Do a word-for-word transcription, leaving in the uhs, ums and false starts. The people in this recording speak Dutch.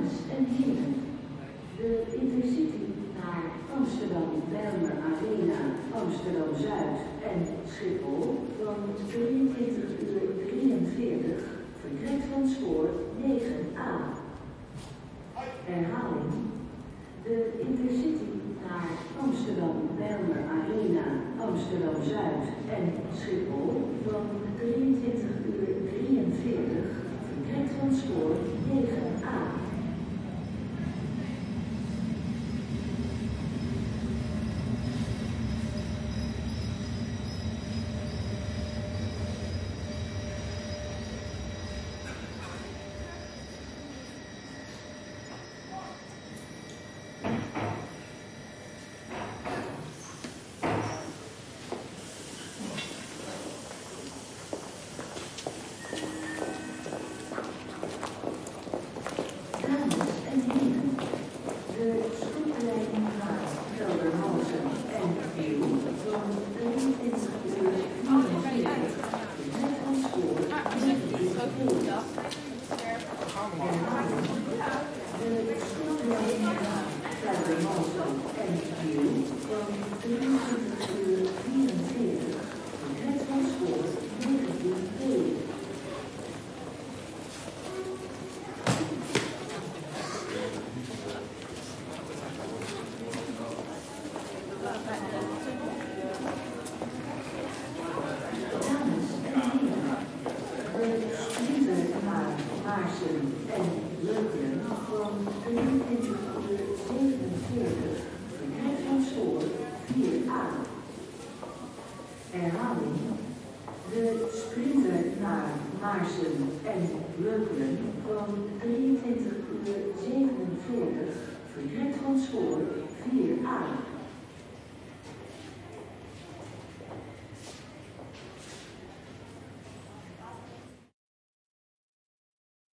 Dames en heren, de Intercity naar Amsterdam, Bijlmer Arena, Amsterdam Zuid en Schiphol van drieëntwintig uur drieënveertig vertrekt van spoor negen A. Herhaling. De Intercity naar Amsterdam, Bijlmer Arena, Amsterdam Zuid en Schiphol van drieëntwintig uur drieënveertig vertrekt van spoor negen A. Herhaling. De sprinter naar Maarsen en Leukeren van drieëntwintig uur zevenenveertig